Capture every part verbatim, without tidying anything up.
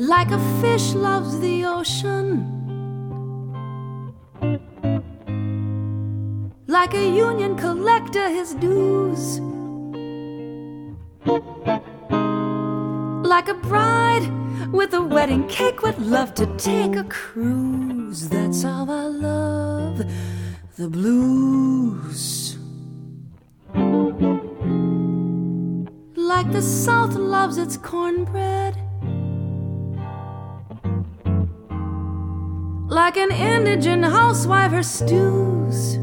like a fish loves the ocean, like a union collector his dues, like a bride with a wedding cake would love to take a cruise. That's how I love the blues. Like the South loves its cornbread, like an indigent housewife her stews,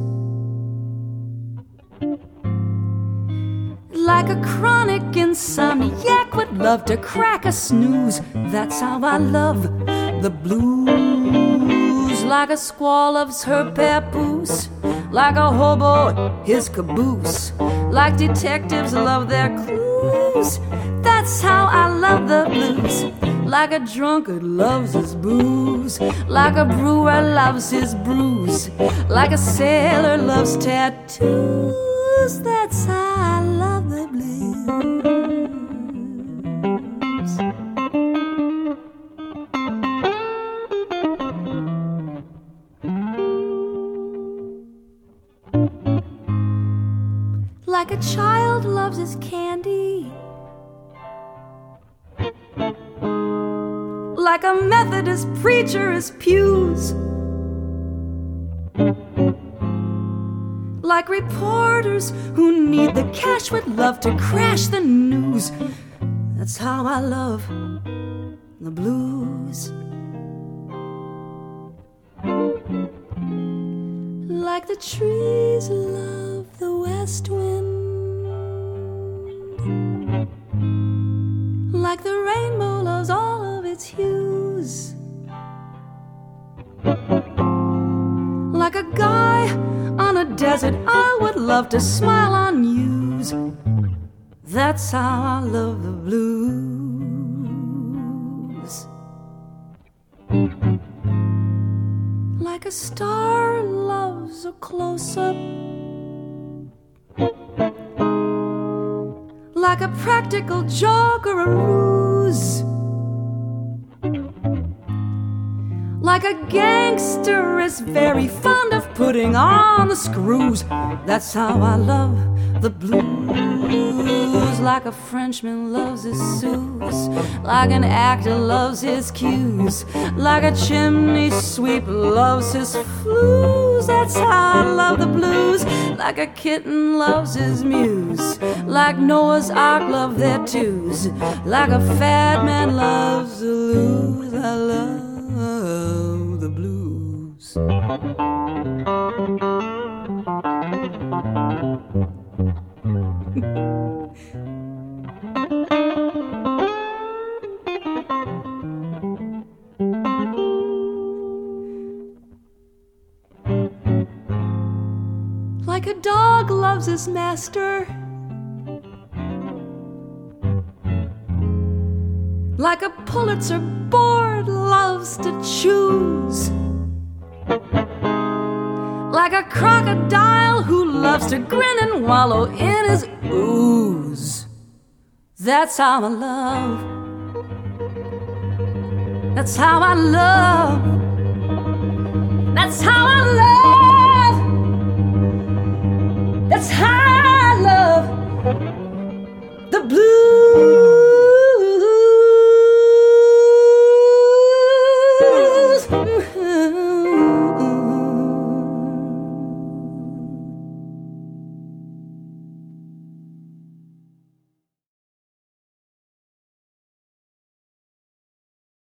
like a chronic insomniac would love to crack a snooze. That's how I love the blues. Like a squaw loves her papoose, like a hobo his caboose, like detectives love their clues. That's how I love the blues. Like a drunkard loves his booze, like a brewer loves his brews, like a sailor loves tattoos. That's how I love the blues. Like a child loves his candy, like a Methodist preacher his pews, like reporters who need the cash would love to crash the news. That's how I love the blues. Like the trees love the west wind, like the rainbow loves all of its hues, like a guy on a desert I would love to smile on news. That's how I love the blues. Like a star loves a close-up, like a practical joke or a ruse, like a gangster is very fond of putting on the screws. That's how I love the blues. Like a Frenchman loves his sous, like an actor loves his cues, like a chimney sweep loves his flues. That's how I love the blues. Like a kitten loves his muse, like Noah's Ark love their twos, like a fat man loves the blues. I love the blues. Like a dog loves his master, like a Pulitzer board loves to choose, like a crocodile who loves to grin and wallow in his ooze. That's how I love. That's how I love. That's how I love. That's how